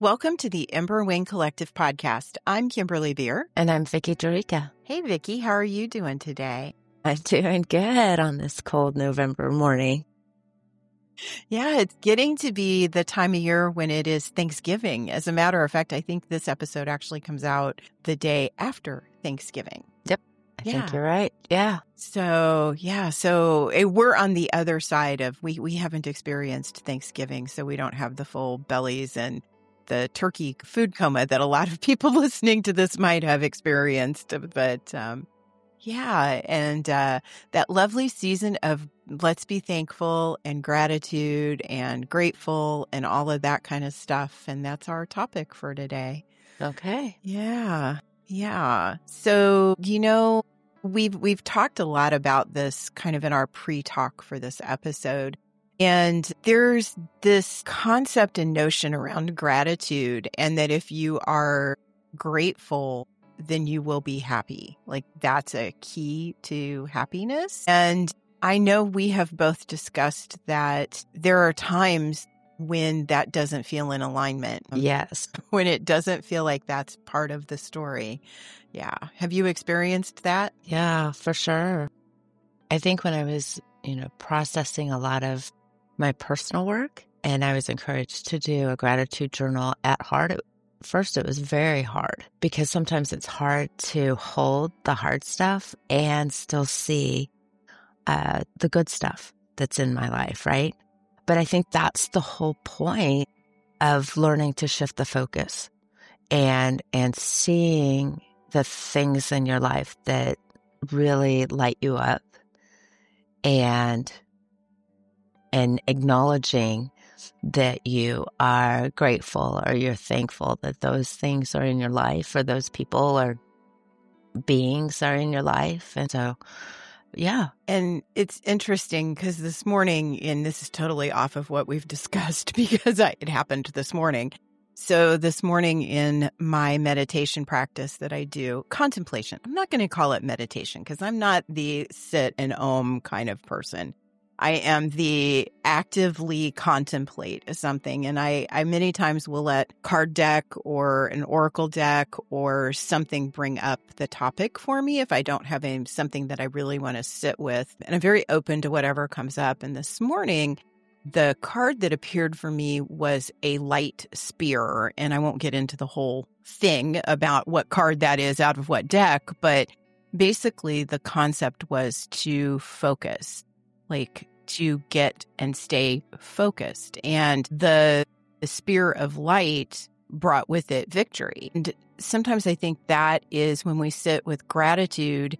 Welcome to the Ember Wing Collective podcast. I'm Kimberly Beer. And I'm Vicki Dorica. Hey, Vicki, how are you doing today? I'm doing good on this cold November morning. Yeah, it's getting to be the time of year when it is Thanksgiving. As a matter of fact, I think this episode actually comes out the day after Thanksgiving. Yep. I think you're right. Yeah. So we're on the other side of, we haven't experienced Thanksgiving, so we don't have the full bellies and the turkey food coma that a lot of people listening to this might have experienced. But that lovely season of let's be thankful and gratitude and grateful and all of that kind of stuff. And that's our topic for today. Okay. Yeah. So, we've talked a lot about this kind of in our pre-talk for this episode. And there's this concept and notion around gratitude, and that if you are grateful, then you will be happy. Like that's a key to happiness. And I know we have both discussed that there are times when that doesn't feel in alignment. Yes. When it doesn't feel like that's part of the story. Yeah. Have you experienced that? Yeah, for sure. I think when I was, processing a lot of my personal work, and I was encouraged to do a gratitude journal at heart. First, it was very hard because sometimes it's hard to hold the hard stuff and still see the good stuff that's in my life, right? But I think that's the whole point of learning to shift the focus and seeing the things in your life that really light you up and acknowledging that you are grateful or you're thankful that those things are in your life or those people or beings are in your life. And so, yeah. And it's interesting because this morning, and this is totally off of what we've discussed because it happened this morning. So this morning in my meditation practice that I do, contemplation, I'm not going to call it meditation because I'm not the sit and om kind of person. I am the actively contemplate something. And I many times will let card deck or an oracle deck or something bring up the topic for me if I don't have something that I really want to sit with. And I'm very open to whatever comes up. And this morning, the card that appeared for me was a light spear. And I won't get into the whole thing about what card that is out of what deck. But basically, the concept was to focus, like to get and stay focused. And the spear of light brought with it victory. And sometimes I think that is when we sit with gratitude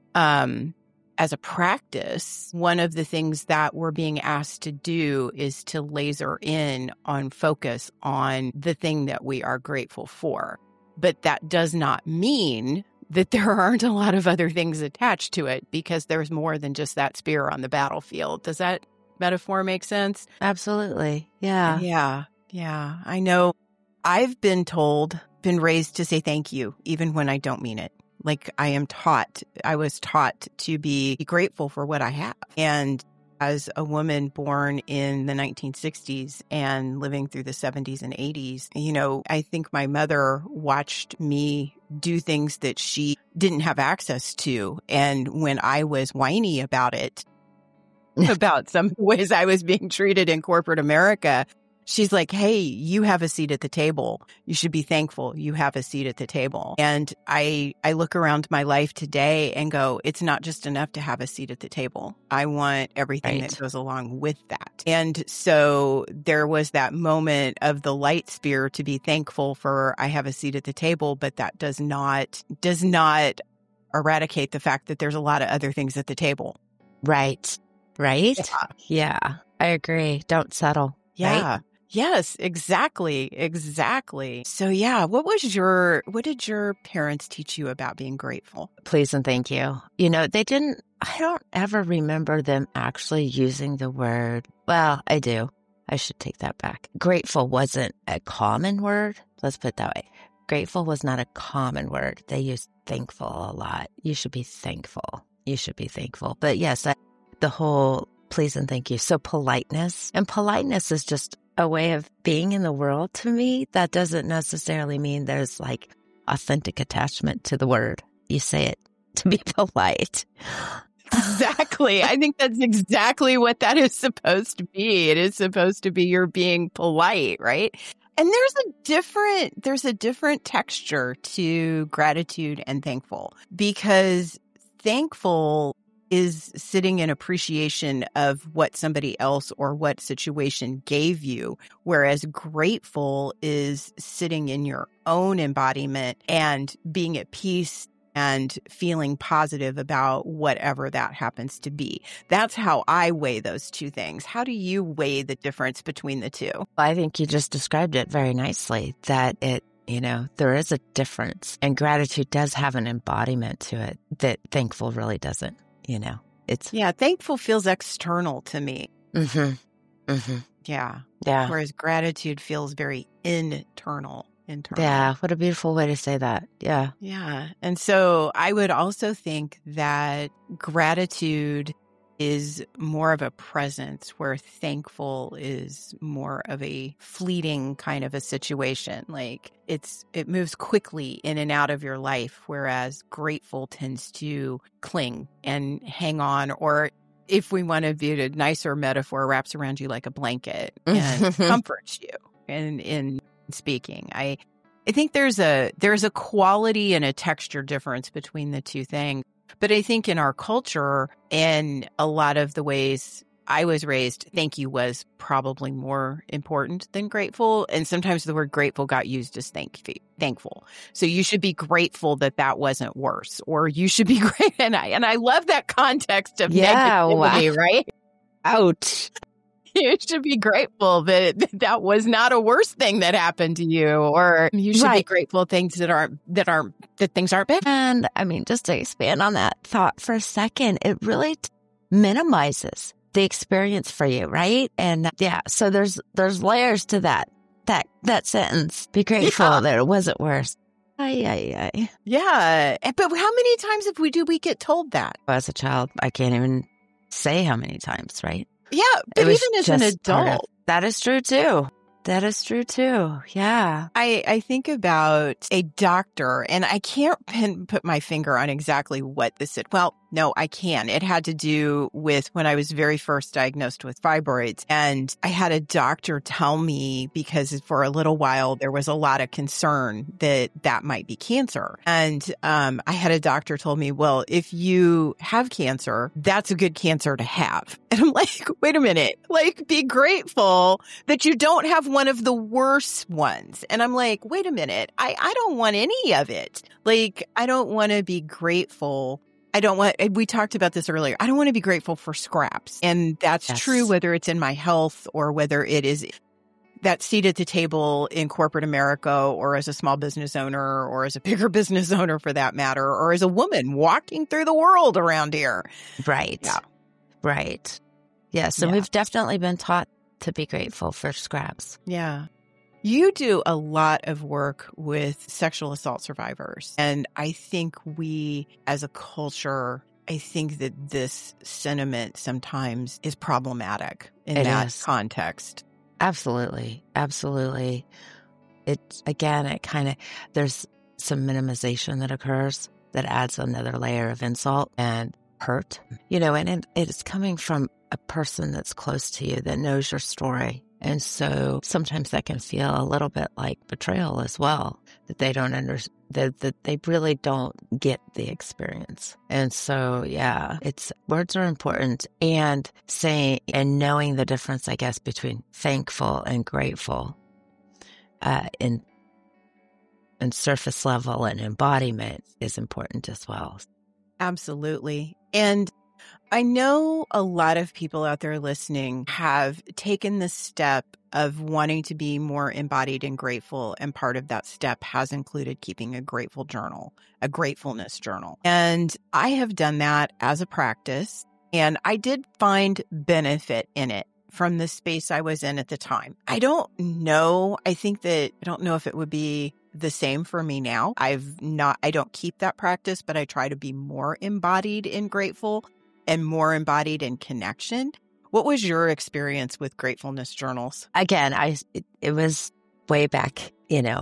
as a practice, one of the things that we're being asked to do is to laser in on focus on the thing that we are grateful for. But that does not mean that there aren't a lot of other things attached to it because there's more than just that spear on the battlefield. Does that metaphor make sense? Absolutely. Yeah. Yeah. I know I've been raised to say thank you, even when I don't mean it. Like I was taught to be grateful for what I have. And as a woman born in the 1960s and living through the 70s and 80s, I think my mother watched me do things that she didn't have access to. And when I was whiny about it, about some ways I was being treated in corporate America, she's like, hey, you have a seat at the table. You should be thankful you have a seat at the table. And I look around my life today and go, it's not just enough to have a seat at the table. I want everything that goes along with that. And so there was that moment of the light spear to be thankful for I have a seat at the table, but that does not eradicate the fact that there's a lot of other things at the table. Right. Yeah. I agree. Don't settle. Yeah. Right? Yes, exactly. So yeah, what did your parents teach you about being grateful? Please and thank you. I don't ever remember them actually using the word. Well, I do. I should take that back. Grateful wasn't a common word. Let's put it that way. Grateful was not a common word. They used thankful a lot. You should be thankful. But yes, the whole please and thank you. So politeness is just a way of being in the world to me. That doesn't necessarily mean there's like authentic attachment to the word. You say it to be polite. Exactly. I think that's exactly what that is supposed to be. It is supposed to be you're being polite, right? And there's a different texture to gratitude and thankful, because thankful is sitting in appreciation of what somebody else or what situation gave you, whereas grateful is sitting in your own embodiment and being at peace and feeling positive about whatever that happens to be. That's how I weigh those two things. How do you weigh the difference between the two? I think you just described it very nicely, that there is a difference, and gratitude does have an embodiment to it that thankful really doesn't, Yeah, thankful feels external to me. Mm-hmm. Mm-hmm. Yeah. Yeah. Whereas gratitude feels very internal. Yeah, what a beautiful way to say that. Yeah. Yeah. And so I would also think that gratitude is more of a presence, where thankful is more of a fleeting kind of a situation. Like it moves quickly in and out of your life, whereas grateful tends to cling and hang on, or if we want to view a nicer metaphor, wraps around you like a blanket and comforts you in speaking. I think there's a quality and a texture difference between the two things. But I think in our culture, in a lot of the ways I was raised, thank you was probably more important than grateful. And sometimes the word grateful got used as thankful. So you should be grateful that wasn't worse, or you should be great. And I love that context of negativity, right? Ouch. You should be grateful that was not a worse thing that happened to you, or you should be grateful things that things aren't bad. And I mean, just to expand on that thought for a second, it really minimizes the experience for you, right? And so there's layers to that sentence. Be grateful that it wasn't worse. Yeah. But how many times we get told that? As a child, I can't even say how many times, right? Yeah, but even as an adult. That is true too. Yeah. I think about a doctor, and I can't put my finger on exactly what this is. Well, no, I can. It had to do with when I was very first diagnosed with fibroids. And I had a doctor tell me, because for a little while there was a lot of concern that might be cancer. And I had a doctor told me, well, if you have cancer, that's a good cancer to have. And I'm like, wait a minute, like, be grateful that you don't have one of the worst ones. And I'm like, wait a minute, I don't want any of it. Like, I don't want to be grateful. We talked about this earlier. I don't want to be grateful for scraps. And that's true whether it's in my health or whether it is that seat at the table in corporate America, or as a small business owner, or as a bigger business owner for that matter, or as a woman walking through the world around here. Right. Yeah. Right. Yeah. So we've definitely been taught to be grateful for scraps. Yeah. You do a lot of work with sexual assault survivors. And I think we, as a culture, I think that this sentiment sometimes is problematic in that context. Absolutely. Absolutely. There's some minimization that occurs that adds another layer of insult and hurt, and it's coming from a person that's close to you that knows your story. And so sometimes that can feel a little bit like betrayal as well, that they don't understand, that they really don't get the experience. And so, words are important, and saying and knowing the difference, I guess, between thankful and grateful in surface level and embodiment is important as well. Absolutely. And I know a lot of people out there listening have taken the step of wanting to be more embodied and grateful. And part of that step has included keeping a grateful journal, a gratefulness journal. And I have done that as a practice. And I did find benefit in it from the space I was in at the time. I don't know if it would be the same for me now. I don't keep that practice, but I try to be more embodied and grateful and more embodied in connection. What was your experience with gratefulness journals? Again, it was way back,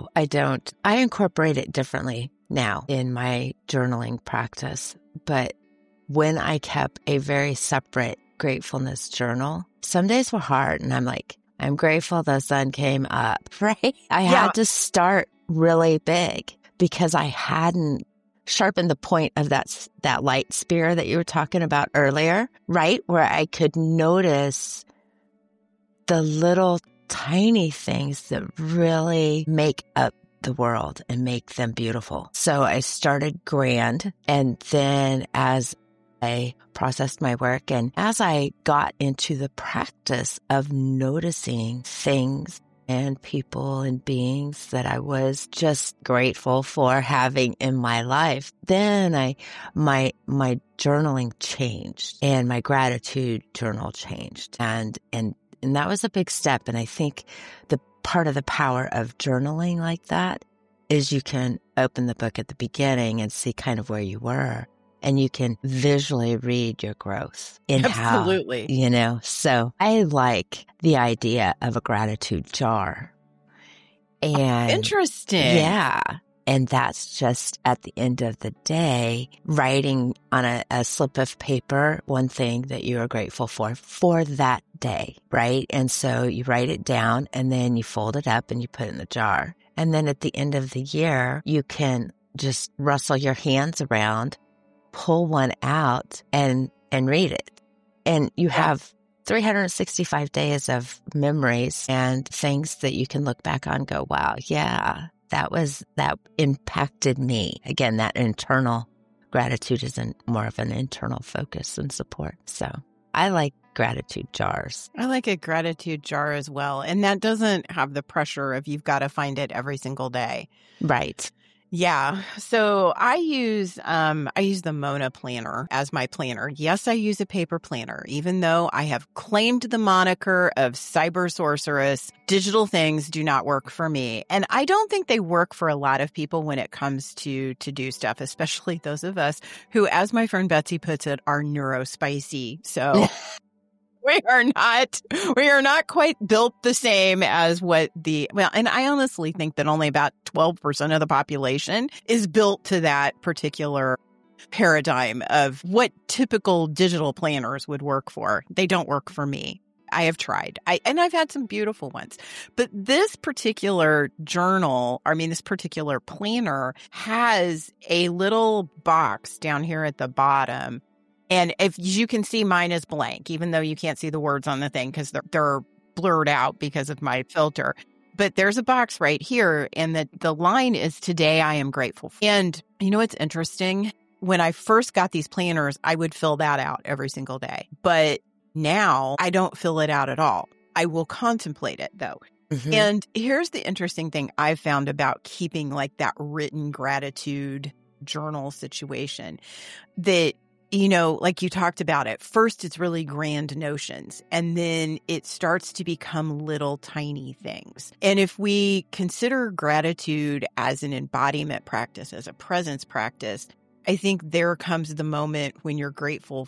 I incorporate it differently now in my journaling practice. But when I kept a very separate gratefulness journal, some days were hard and I'm like, I'm grateful the sun came up, right? I had to start really big because I hadn't sharpened the point of that light spear that you were talking about earlier, right? Where I could notice the little tiny things that really make up the world and make them beautiful. So I started grand, and then as I processed my work and as I got into the practice of noticing things and people and beings that I was just grateful for having in my life, then my journaling changed and my gratitude journal changed. And that was a big step. And I think the part of the power of journaling like that is you can open the book at the beginning and see kind of where you were. And you can visually read your growth in Absolutely. So I like the idea of a gratitude jar. And interesting. Yeah. And that's just at the end of the day, writing on a slip of paper, one thing that you are grateful for that day, right? And so you write it down and then you fold it up and you put it in the jar. And then at the end of the year, you can just rustle your hands around, pull one out and read it. And you have 365 days of memories and things that you can look back on and go, wow, yeah, that impacted me. Again, that internal gratitude is more of an internal focus and support. So I like gratitude jars. I like a gratitude jar as well. And that doesn't have the pressure of you've got to find it every single day. Right. Yeah. So I use the Mona planner as my planner. Yes, I use a paper planner, even though I have claimed the moniker of cyber sorceress. Digital things do not work for me. And I don't think they work for a lot of people when it comes to do stuff, especially those of us who, as my friend Betsy puts it, are neurospicy. So we are not quite built the same as and I honestly think that only about 12% of the population is built to that particular paradigm of what typical digital planners would work for. They don't work for me. I have tried. And I've had some beautiful ones. But this particular this particular planner has a little box down here at the bottom. And if you can see, mine is blank, even though you can't see the words on the thing because they're blurred out because of my filter. But there's a box right here, and the line is, today I am grateful. And you know what's interesting? When I first got these planners, I would fill that out every single day. But now I don't fill it out at all. I will contemplate it, though. Mm-hmm. And here's the interesting thing I've found about keeping like that written gratitude journal situation that, like you talked about at first, it's really grand notions, and then it starts to become little tiny things. And if we consider gratitude as an embodiment practice, as a presence practice, I think there comes the moment when you're grateful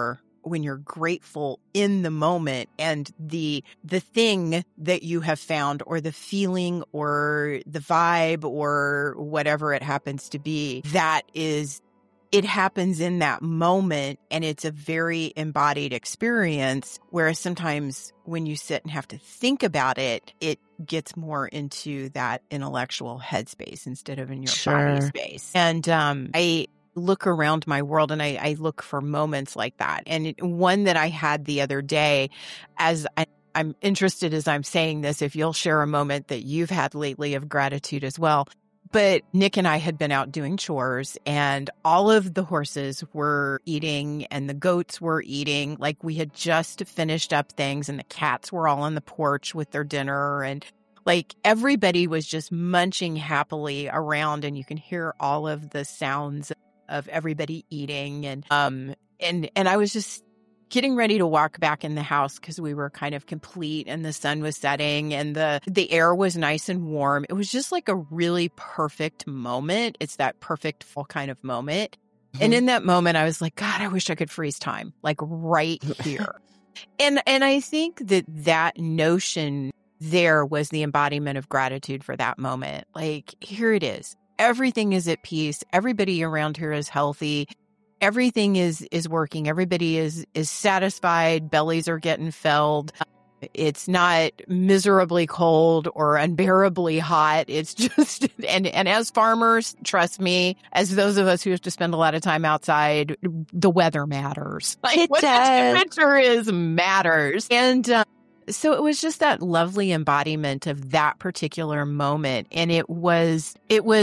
in the moment, and the thing that you have found, or the feeling or the vibe or whatever it happens to be, it happens in that moment, and it's a very embodied experience. Whereas sometimes when you sit and have to think about it, it gets more into that intellectual headspace instead of in your body space. And I look around my world and I look for moments like that. And one that I had the other day, as I'm interested as I'm saying this, if you'll share a moment that you've had lately of gratitude as well. But Nick and I had been out doing chores, and all of the horses were eating and the goats were eating. Like, we had just finished up things, and the cats were all on the porch with their dinner, and like everybody was just munching happily around, and you can hear all of the sounds of everybody eating. And I was just getting ready to walk back in the house because we were kind of complete, and the sun was setting and the air was nice and warm. It was just like a really perfect moment. It's that perfect full kind of moment. Mm-hmm. And in that moment, I was like, God, I wish I could freeze time, like right here. And I think that notion there was the embodiment of gratitude for that moment. Like, here it is. Everything is at peace. Everybody around here is healthy. Everything is working. Everybody is satisfied. Bellies are getting filled. It's not miserably cold or unbearably hot. It's just, and as farmers, trust me, as those of us who have to spend a lot of time outside, the weather matters. Like It what does. the temperature is matters. And so it was just that lovely embodiment of that particular moment. And it was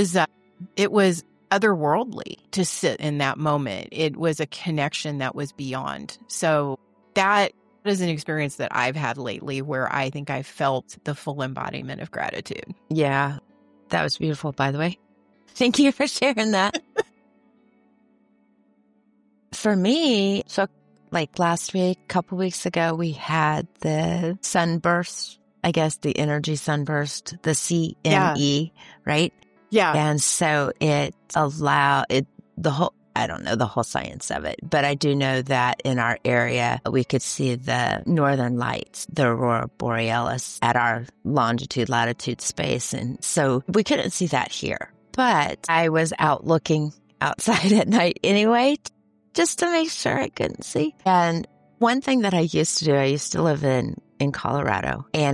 otherworldly to sit in that moment. It was a connection that was beyond. So that is an experience that I've had lately where I think I felt the full embodiment of gratitude. Yeah, that was beautiful, by the way. Thank you for sharing that. For me, so like last week, a couple weeks ago, we had the sunburst, I guess the energy sunburst, the CME, right? Yeah. And so I don't know the whole science of it, but I do know that in our area, we could see the northern lights, the aurora borealis at our longitude, latitude space. And so we couldn't see that here, but I was out looking outside at night anyway, just to make sure I couldn't see. And one thing that I used to do, I used to live in Colorado, and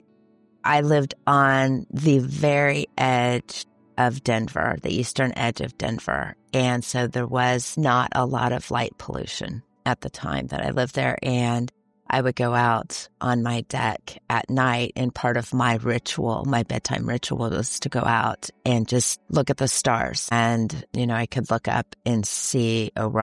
I lived on the very edge of Denver, the eastern edge of Denver. And so there was not a lot of light pollution at the time that I lived there. And I would go out on my deck at night, and part of my ritual, my bedtime ritual, was to go out and just look at the stars. And, I could look up and see Orion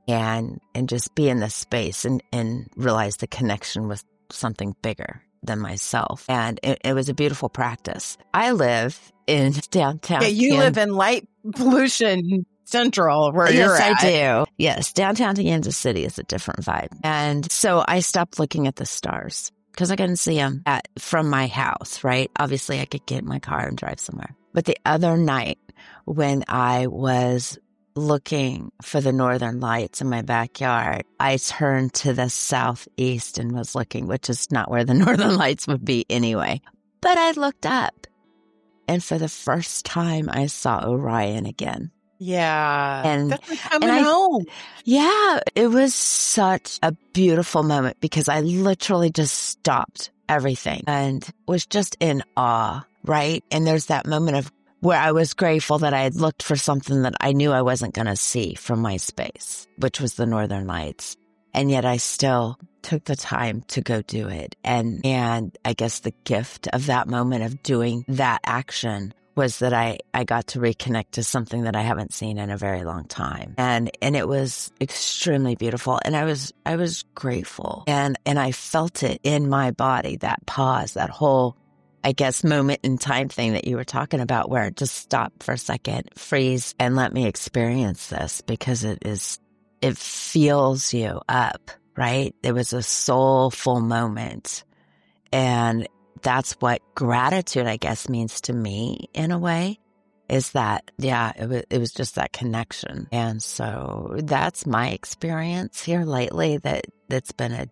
and just be in the space and realize the connection with something bigger than myself. And it was a beautiful practice. I live in downtown. Yeah, you live in light pollution central where you're at. Yes, I do. Yes, downtown Kansas City is a different vibe. And so I stopped looking at the stars because I couldn't see them from my house, right? Obviously, I could get in my car and drive somewhere. But the other night when I was looking for the northern lights in my backyard, I turned to the southeast and was looking, which is not where the northern lights would be anyway. But I looked up, and for the first time, I saw Orion again. Yeah. And that's like coming home. Yeah, it was such a beautiful moment because I literally just stopped everything and was just in awe, right? And there's that moment of where I was grateful that I had looked for something that I knew I wasn't going to see from my space, which was the northern lights. And yet I still took the time to go do it. And I guess the gift of that moment of doing that action was that I got to reconnect to something that I haven't seen in a very long time. And it was extremely beautiful. And I was grateful. And I felt it in my body, that pause, that whole, I guess, moment in time thing that you were talking about, where it just stopped for a second, freeze, and let me experience this, because it feels you up, right? It was a soulful moment. And that's what gratitude, I guess, means to me in a way, is that, yeah, it was just that connection. And so that's my experience here lately, that's been I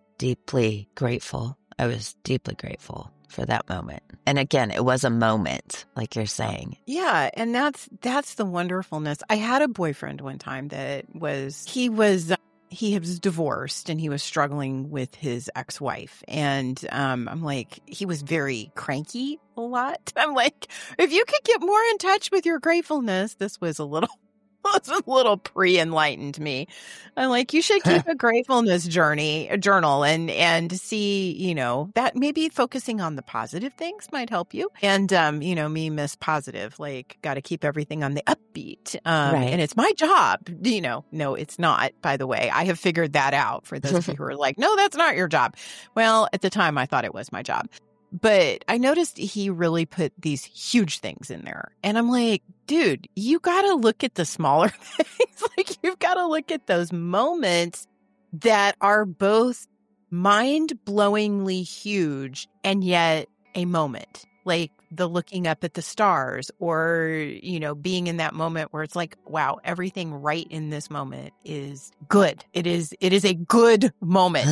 was deeply grateful for that moment. And again, it was a moment, like you're saying. Yeah. And that's the wonderfulness. I had a boyfriend one time he was divorced and he was struggling with his ex-wife. And I'm like, he was very cranky a lot. I'm like, if you could get more in touch with your gratefulness, this was a little pre-enlightened me. I'm like, you should keep a gratefulness journal and see, that maybe focusing on the positive things might help you. And, me, Miss Positive, like, got to keep everything on the upbeat. Right. And it's my job, no, it's not, by the way. I have figured that out for those of you who are like, no, that's not your job. Well, at the time I thought it was my job. But I noticed he really put these huge things in there. And I'm like, dude, you got to look at the smaller things. Like, you've got to look at those moments that are both mind-blowingly huge and yet a moment. Like the looking up at the stars, or, being in that moment where it's like, wow, everything right in this moment is good. It is a good moment.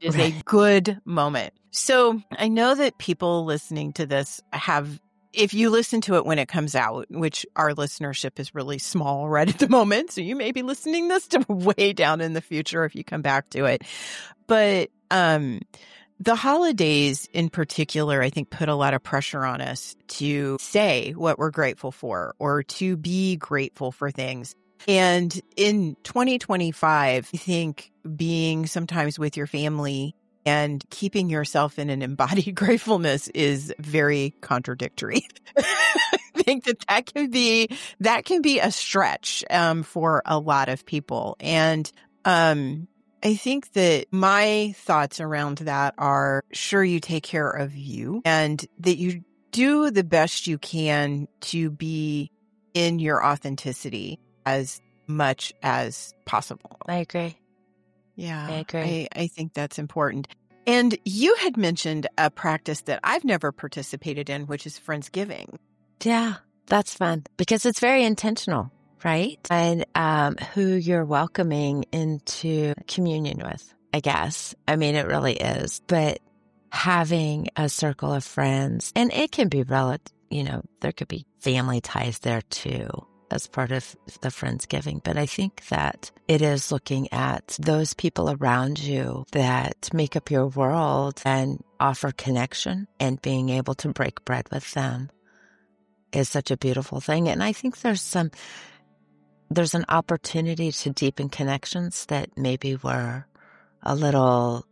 is a good moment. So I know that people listening to this if you listen to it when it comes out, which our listenership is really small right at the moment, so you may be listening this to way down in the future if you come back to it. But the holidays in particular, I think, put a lot of pressure on us to say what we're grateful for or to be grateful for things. And in 2025, I think being sometimes with your family and keeping yourself in an embodied gratefulness is very contradictory. I think that can be a stretch for a lot of people. And I think that my thoughts around that are, sure, you take care of you and that you do the best you can to be in your authenticity as much as possible. I agree. Yeah, I agree. I think that's important. And you had mentioned a practice that I've never participated in, which is Friendsgiving. Yeah, that's fun because it's very intentional, right? And who you're welcoming into communion with, I guess. I mean, it really is. But having a circle of friends, and it can be there could be family ties there too, as part of the Friendsgiving. But I think that it is looking at those people around you that make up your world and offer connection, and being able to break bread with them is such a beautiful thing. And I think there's an opportunity to deepen connections that maybe were a little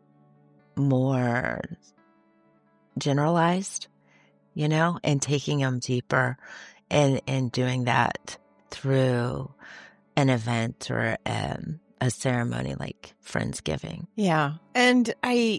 more generalized, and taking them deeper. And doing that through an event or a ceremony like Friendsgiving. Yeah. And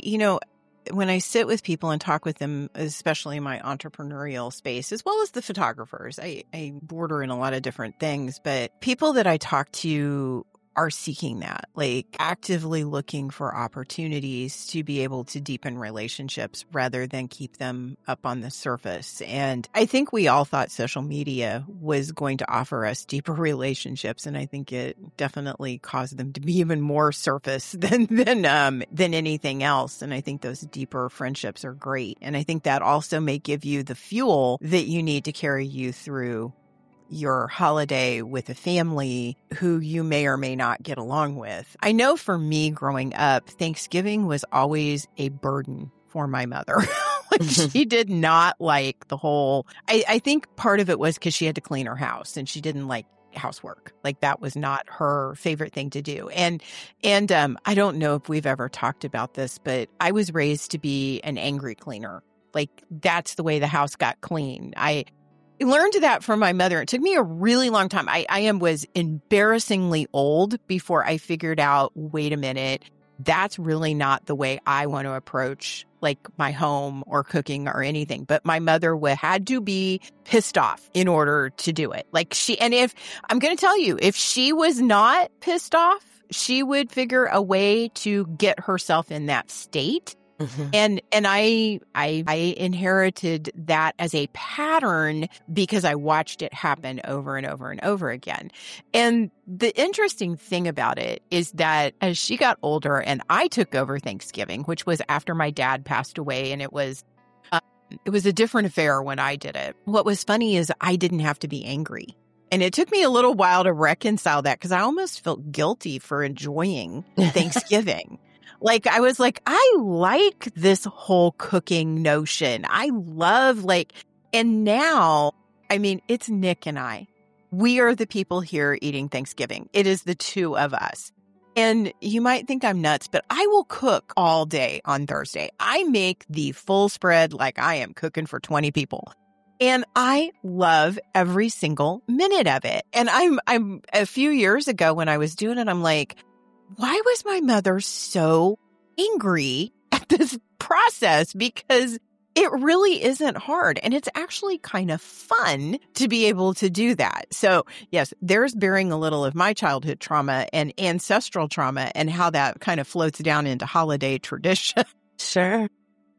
when I sit with people and talk with them, especially in my entrepreneurial space, as well as the photographers, I border in a lot of different things, but people that I talk to are seeking that, like actively looking for opportunities to be able to deepen relationships rather than keep them up on the surface. And I think we all thought social media was going to offer us deeper relationships. And I think it definitely caused them to be even more surface than anything else. And I think those deeper friendships are great. And I think that also may give you the fuel that you need to carry you through your holiday with a family who you may or may not get along with. I know for me growing up, Thanksgiving was always a burden for my mother. She did not like the whole, I think part of it was because she had to clean her house and she didn't like housework. Like that was not her favorite thing to do. And I don't know if we've ever talked about this, but I was raised to be an angry cleaner. Like that's the way the house got clean. I learned that from my mother. It took me a really long time. I was embarrassingly old before I figured out, wait a minute, that's really not the way I want to approach like my home or cooking or anything. But my mother had to be pissed off in order to do it. If I'm going to tell you, if she was not pissed off, she would figure a way to get herself in that state. Mm-hmm. And I inherited that as a pattern because I watched it happen over and over and over again. And the interesting thing about it is that as she got older and I took over Thanksgiving, which was after my dad passed away, and it was a different affair when I did it. What was funny is I didn't have to be angry. And it took me a little while to reconcile that because I almost felt guilty for enjoying Thanksgiving. Like, I was like, I like this whole cooking notion. I love and now, I mean, it's Nick and I. We are the people here eating Thanksgiving. It is the two of us. And you might think I'm nuts, but I will cook all day on Thursday. I make the full spread like I am cooking for 20 people. And I love every single minute of it. And I'm a few years ago when I was doing it, I'm like, why was my mother so angry at this process? Because it really isn't hard. And it's actually kind of fun to be able to do that. So yes, there's bearing a little of my childhood trauma and ancestral trauma and how that kind of floats down into holiday tradition. Sure.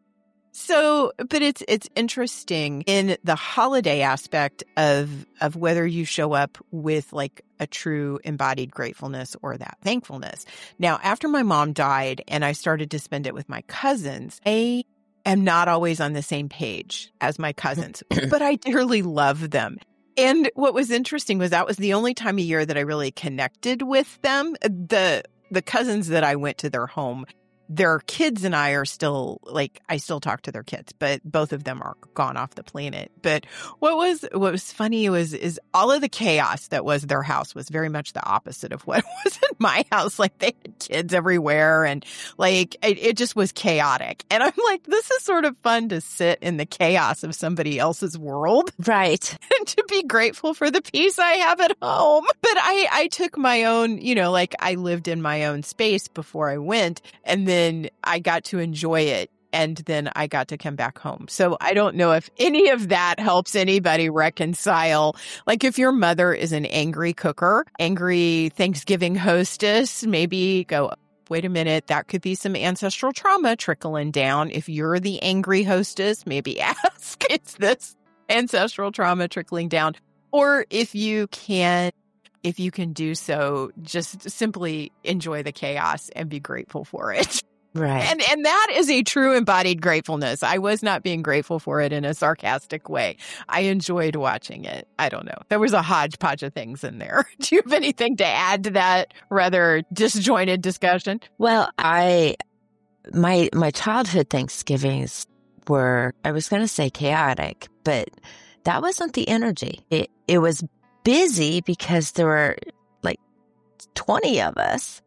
So, but it's interesting in the holiday aspect of whether you show up with like a true embodied gratefulness or that thankfulness. Now, after my mom died and I started to spend it with my cousins, I am not always on the same page as my cousins, but I dearly love them. And what was interesting was that was the only time of year that I really connected with them. The cousins that I went to their home, their kids and I are still like, I still talk to their kids, but both of them are gone off the planet. But what was funny is all of the chaos that was their house was very much the opposite of what was in my house. Like they had kids everywhere and like it just was chaotic. And I'm like, this is sort of fun to sit in the chaos of somebody else's world. Right. And to be grateful for the peace I have at home. But I took my own, like I lived in my own space before I went, and then I got to enjoy it, and then I got to come back home. So I don't know if any of that helps anybody reconcile. Like if your mother is an angry cooker, angry Thanksgiving hostess, maybe go, wait a minute, that could be some ancestral trauma trickling down. If you're the angry hostess, maybe ask, is this ancestral trauma trickling down? Or if you can do so, just simply enjoy the chaos and be grateful for it. Right. And that is a true embodied gratefulness. I was not being grateful for it in a sarcastic way. I enjoyed watching it. I don't know. There was a hodgepodge of things in there. Do you have anything to add to that rather disjointed discussion? Well, my childhood Thanksgivings were, I was going to say chaotic, but that wasn't the energy. It was busy because there were like 20 of us.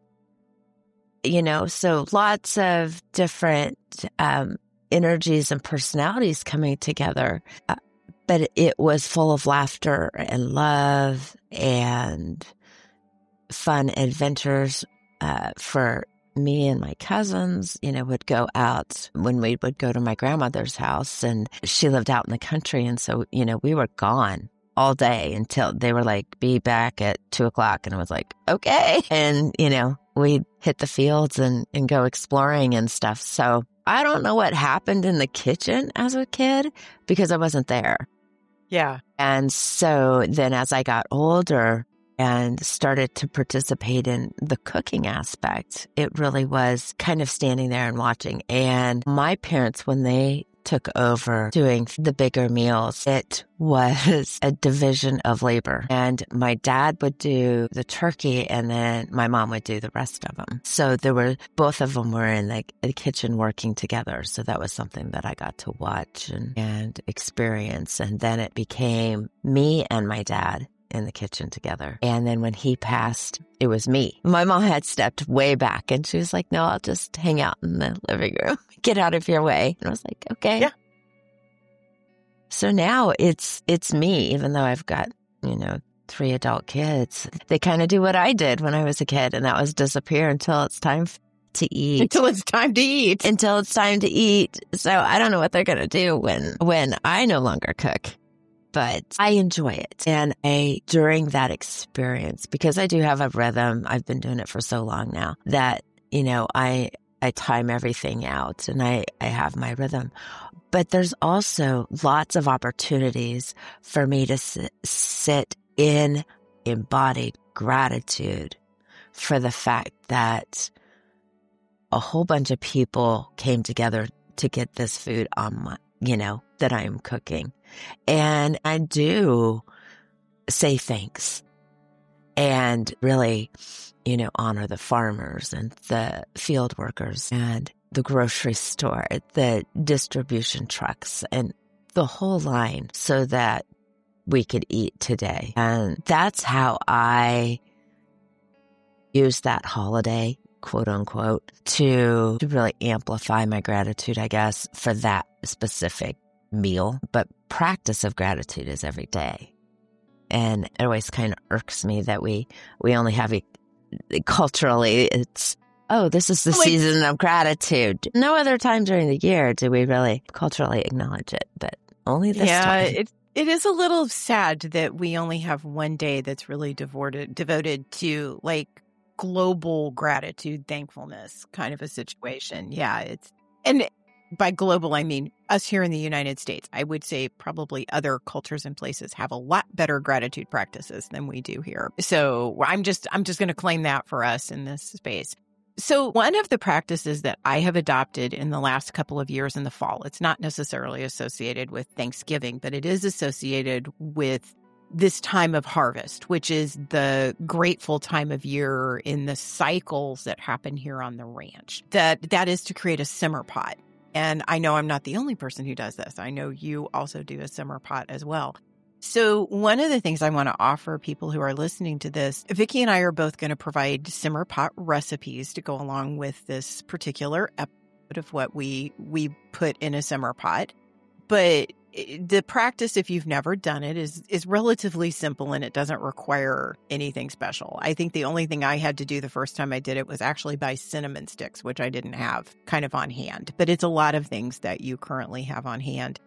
So lots of different energies and personalities coming together. But it was full of laughter and love and fun adventures for me and my cousins. Would go out when we would go to my grandmother's house, and she lived out in the country. And so, we were gone all day until they were like, be back at 2:00. And I was like, okay. And, we'd hit the fields and go exploring and stuff. So I don't know what happened in the kitchen as a kid because I wasn't there. Yeah. And so then as I got older and started to participate in the cooking aspect, it really was kind of standing there and watching. And my parents, when they took over doing the bigger meals, it was a division of labor. And my dad would do the turkey and then my mom would do the rest of them. So both of them were in the kitchen working together. So that was something that I got to watch and experience. And then it became me and my dad in the kitchen together. And then when he passed, it was me. My mom had stepped way back and she was like, no, I'll just hang out in the living room. Get out of your way. And I was like, okay. Yeah. So now it's me, even though I've got, 3 adult kids. They kind of do what I did when I was a kid, and that was disappear until it's time to eat. Until it's time to eat. Until it's time to eat. So I don't know what they're going to do when I no longer cook. But I enjoy it. And during that experience, because I do have a rhythm, I've been doing it for so long now, that, I time everything out and I have my rhythm. But there's also lots of opportunities for me to sit in embodied gratitude for the fact that a whole bunch of people came together to get this food on my, that I am cooking. And I do say thanks and really, honor the farmers and the field workers and the grocery store, the distribution trucks and the whole line so that we could eat today. And that's how I use that holiday, quote unquote, to really amplify my gratitude, I guess, for that specific meal. But practice of gratitude is every day. And it always kind of irks me that we only have culturally, it's, this is the season of gratitude. No other time during the year do we really culturally acknowledge it, but only this time. Yeah, it is a little sad that we only have one day that's really devoted to like global gratitude, thankfulness kind of a situation. Yeah, by global, I mean us here in the United States. I would say probably other cultures and places have a lot better gratitude practices than we do here. So I'm just going to claim that for us in this space. So one of the practices that I have adopted in the last couple of years in the fall, it's not necessarily associated with Thanksgiving, but it is associated with this time of harvest, which is the grateful time of year in the cycles that happen here on the ranch. That is to create a simmer pot. And I know I'm not the only person who does this. I know you also do a simmer pot as well. So one of the things I want to offer people who are listening to this, Vicki and I are both going to provide simmer pot recipes to go along with this particular episode of what we put in a simmer pot. But the practice, if you've never done it, is relatively simple and it doesn't require anything special. I think the only thing I had to do the first time I did it was actually buy cinnamon sticks, which I didn't have kind of on hand. But it's a lot of things that you currently have on hand.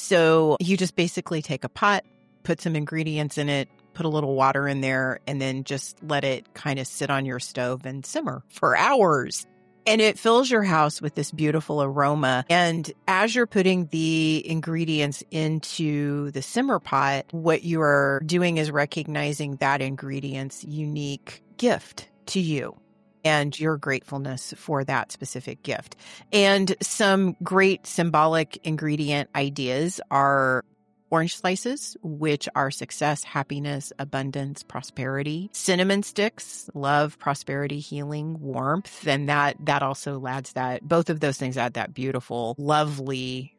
So you just basically take a pot, put some ingredients in it, put a little water in there, and then just let it kind of sit on your stove and simmer for hours. And it fills your house with this beautiful aroma. And as you're putting the ingredients into the simmer pot, what you are doing is recognizing that ingredient's unique gift to you and your gratefulness for that specific gift. And some great symbolic ingredient ideas are orange slices, which are success, happiness, abundance, prosperity. Cinnamon sticks, love, prosperity, healing, warmth. And that also adds that. Both of those things add that beautiful, lovely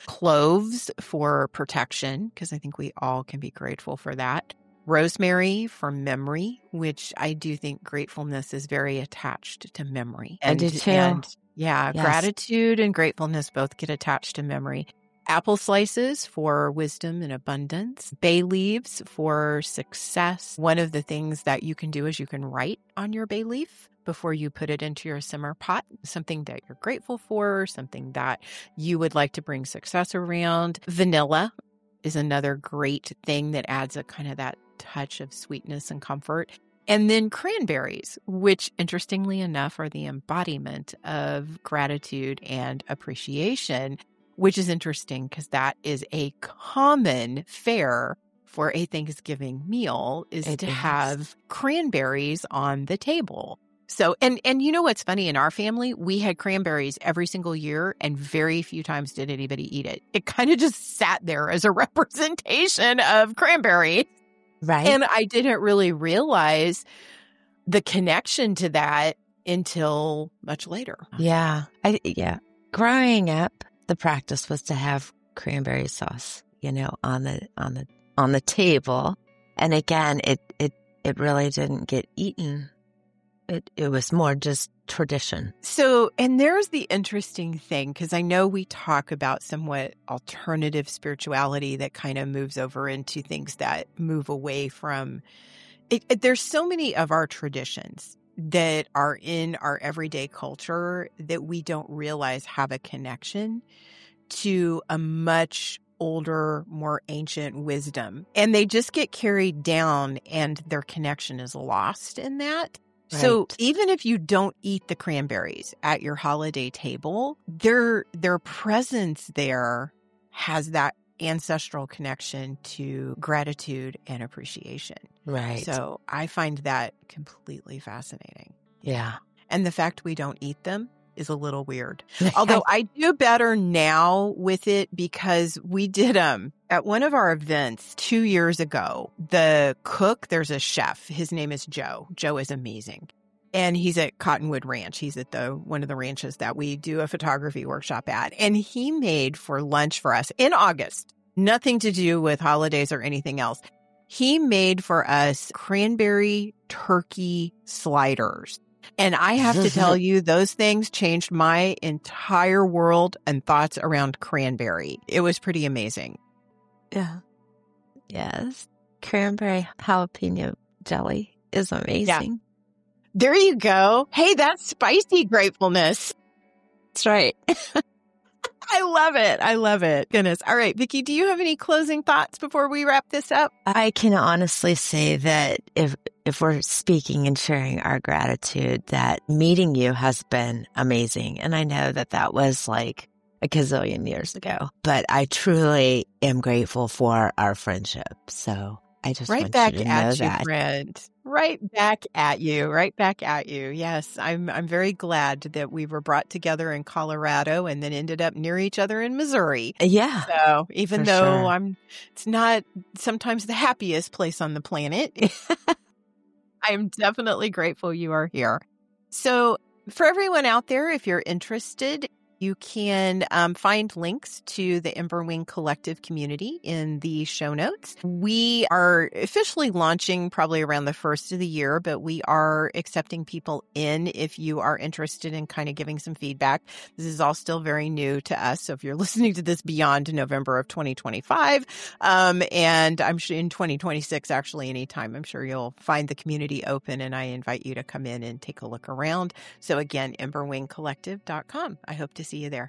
cloves for protection, because I think we all can be grateful for that. Rosemary for memory, which I do think gratefulness is very attached to memory. I do too. And yeah, Yes. Gratitude and gratefulness both get attached to memory. Apple slices for wisdom and abundance. Bay leaves for success. One of the things that you can do is you can write on your bay leaf before you put it into your simmer pot, something that you're grateful for, something that you would like to bring success around. Vanilla is another great thing that adds a kind of that touch of sweetness and comfort. And then cranberries, which interestingly enough are the embodiment of gratitude and appreciation, which is interesting because that is a common fare for a Thanksgiving meal is to have cranberries on the table. So, and you know what's funny? In our family, we had cranberries every single year and very few times did anybody eat it. It kind of just sat there as a representation of cranberry. Right. And I didn't really realize the connection to that until much later. Yeah. Growing up, the practice was to have cranberry sauce, on the table. And again, it really didn't get eaten. It was more just tradition. So, and there's the interesting thing, because I know we talk about somewhat alternative spirituality that kind of moves over into things that move away from it. There's so many of our traditions that are in our everyday culture that we don't realize have a connection to a much older, more ancient wisdom. And they just get carried down and their connection is lost in that. Right. So even if you don't eat the cranberries at your holiday table, their presence there has that ancestral connection to gratitude and appreciation. Right. So I find that completely fascinating. Yeah. And the fact we don't eat them is a little weird. Although I do better now with it because we did at one of our events 2 years ago, the cook, there's a chef. His name is Joe. Joe is amazing. And he's at Cottonwood Ranch. He's at one of the ranches that we do a photography workshop at. And he made for lunch for us in August, nothing to do with holidays or anything else. He made for us cranberry turkey sliders. And I have to tell you, those things changed my entire world and thoughts around cranberry. It was pretty amazing. Yeah. Yes. Cranberry jalapeno jelly is amazing. Yeah. There you go. Hey, that's spicy gratefulness. That's right. I love it. I love it. Goodness. All right, Vicki, do you have any closing thoughts before we wrap this up? I can honestly say that if we're speaking and sharing our gratitude, that meeting you has been amazing. And I know that was like a gazillion years ago. But I truly am grateful for our friendship. So I just Right want back you to know at you, that. friend. Right back at you. Right back at you. Yes, I'm very glad that we were brought together in Colorado and then ended up near each other in Missouri. Yeah, So even for though sure. it's not sometimes the happiest place on the planet, I'm definitely grateful you are here. So for everyone out there, if you're interested, you can find links to the Emberwing Collective community in the show notes. We are officially launching probably around the first of the year, but we are accepting people in if you are interested in kind of giving some feedback. This is all still very new to us. So if you're listening to this beyond November of 2025, and I'm sure in 2026, actually, anytime, I'm sure you'll find the community open, and I invite you to come in and take a look around. So again, emberwingcollective.com. I hope to see you there.